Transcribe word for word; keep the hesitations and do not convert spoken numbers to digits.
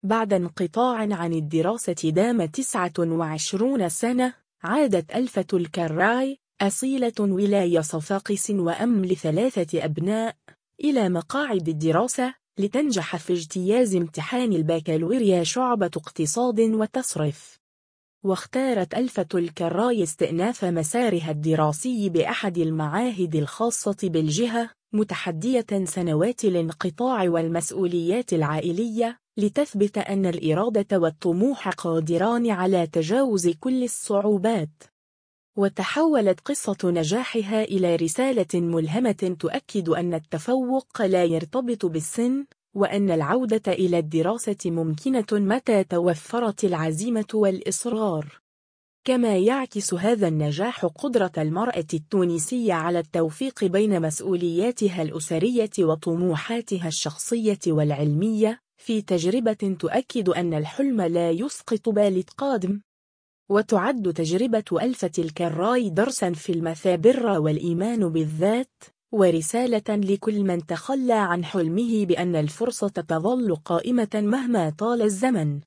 بعد انقطاع عن الدراسة دام تسعة وعشرون سنة، عادت ألفة الكراي أصيلة ولاية صفاقس وأم لثلاثة أبناء إلى مقاعد الدراسة لتنجح في اجتياز امتحان البكالوريا شعبة اقتصاد وتصرف. واختارت ألفة الكراي استئناف مسارها الدراسي بأحد المعاهد الخاصة بالجهة، متحدية سنوات الانقطاع والمسؤوليات العائلية لتثبت أن الإرادة والطموح قادران على تجاوز كل الصعوبات. وتحولت قصة نجاحها إلى رسالة ملهمة تؤكد أن التفوق لا يرتبط بالسن، وأن العودة إلى الدراسة ممكنة متى توفرت العزيمة والإصرار. كما يعكس هذا النجاح قدرة المرأة التونسية على التوفيق بين مسؤولياتها الأسرية وطموحاتها الشخصية والعلمية، في تجربة تؤكد أن الحلم لا يسقط بال قادم. وتعد تجربة ألفة الكراي درساً في المثابر والإيمان بالذات، ورسالة لكل من تخلى عن حلمه بأن الفرصة تظل قائمة مهما طال الزمن.